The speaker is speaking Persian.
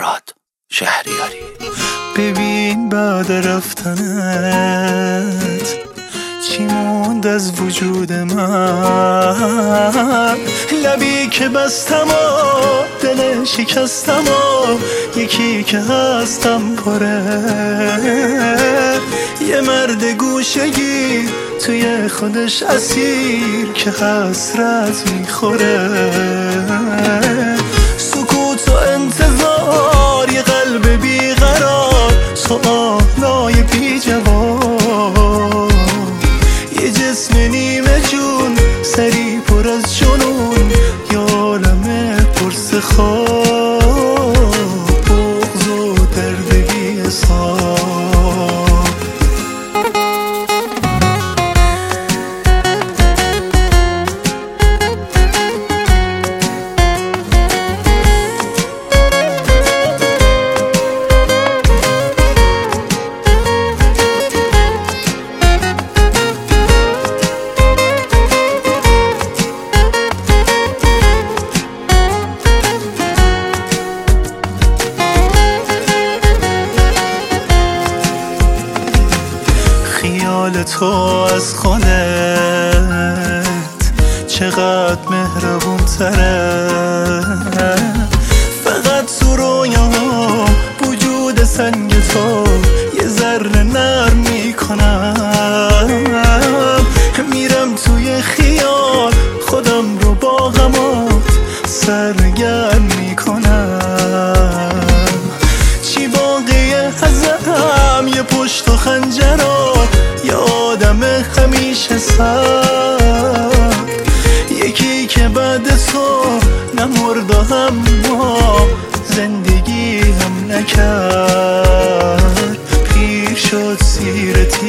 فرهاد شهریاری. ببین بعد رفتنت چی موند از وجود من، لبی که بستم و دل شکستم و یکی که هستم پره، یه مرد گوشگی توی خودش اسیر که حسرت میخوره، سکوت و انتظار یه قلب بیقرار، سوالای بی جواب، یه جسم نیمه جون سری پر از جنون، یه عالم پرس خواب، بغض و درد بی حساب. خیال تو از خودت چقدر مهربون تره، فقط تو رویا وجود سنگ تو یه ذره نرم میکنم، میرم توی خیال خودم رو با غمات سرگرم میکنم، چی باقیه ازم یه پشت و خنجرات، یه آدم همیشه سر، یکی که بعد تو نمرد و هم ما زندگی هم نکرد، پیر شد سیرت